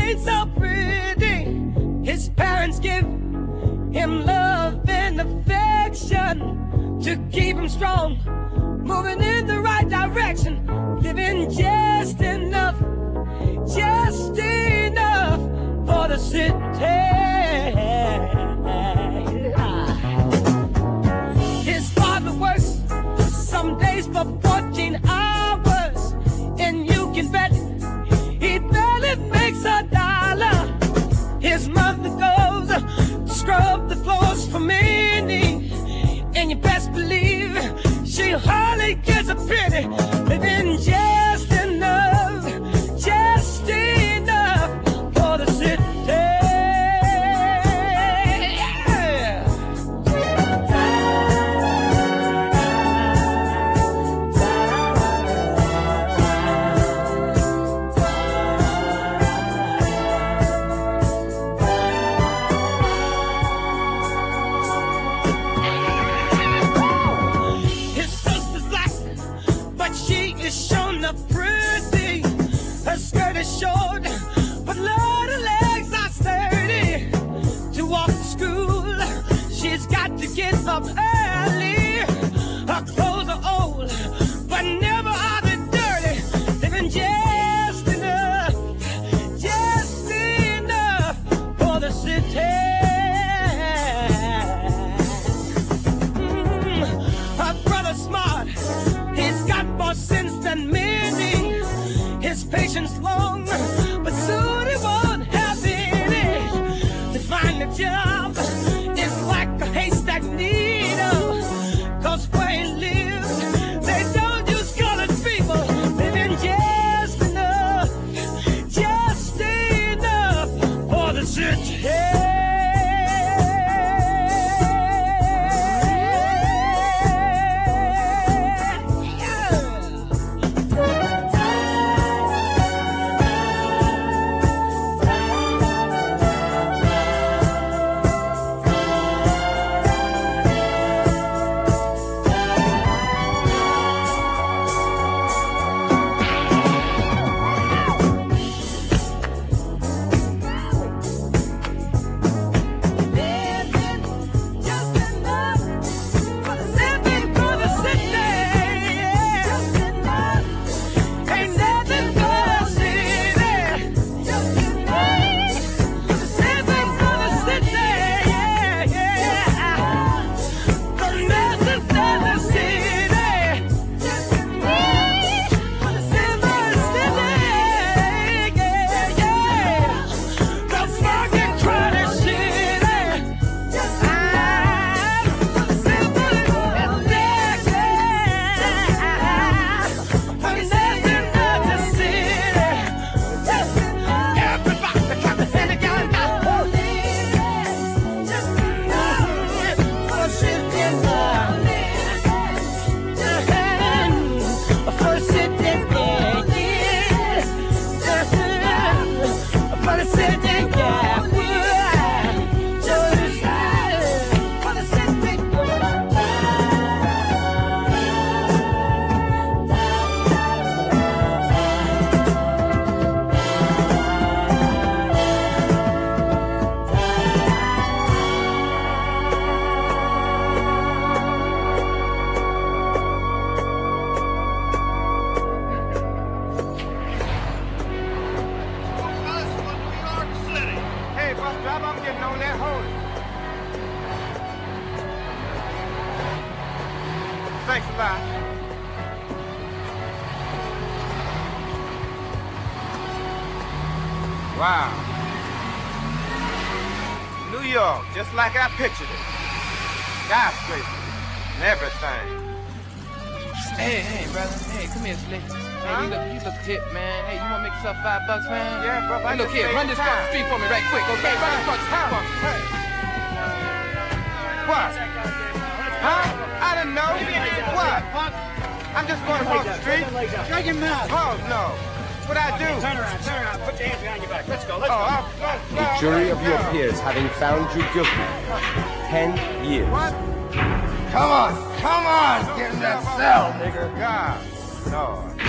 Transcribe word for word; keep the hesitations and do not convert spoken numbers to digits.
ain't so pretty. His parents give him love and affection to keep him strong, moving in the right direction, living just enough, just enough for the city. His father works some days for fourteen hours, and you can bet he barely makes a dollar. His mother goes to scrub the floors for many, and you best believe she hardly gets a penny, living just enough, just enough for the city. Pretty, her skirt is short, but Lord, her legs are sturdy. To walk to school, she's got to get up early. Her clothes are old, but never are they dirty. Living just enough, just enough for the city. Mm, her brother's smart, he's got more sense than me. His patience long, but soon he won't have any. To find a job is like a haystack needle, 'cause where he lives, they don't use colored people. Living just enough, just enough for the city. Thanks a lot. Wow. New York, just like I pictured it. Skyscrapers and everything. Hey, hey, brother. Hey, come here, Slick. Hey, huh? you, look, you look hip, man. Hey, you want to make yourself five bucks, man? Yeah, bro. Hey, look here, run this across the street for me right quick, okay? Run this across the street for me. Hey. What? Huh? I didn't know. What? I'm just going across the street. Shut your mouth. Oh, no. What'd I do? Turn around, turn around. Put your hands behind your back. Let's go, let's oh, go. I'll, I'll, The I'll, jury I'll, of your I'll, peers having found you guilty. Ten years. What? Come on, come on, get in that cell, nigga. God, Lord.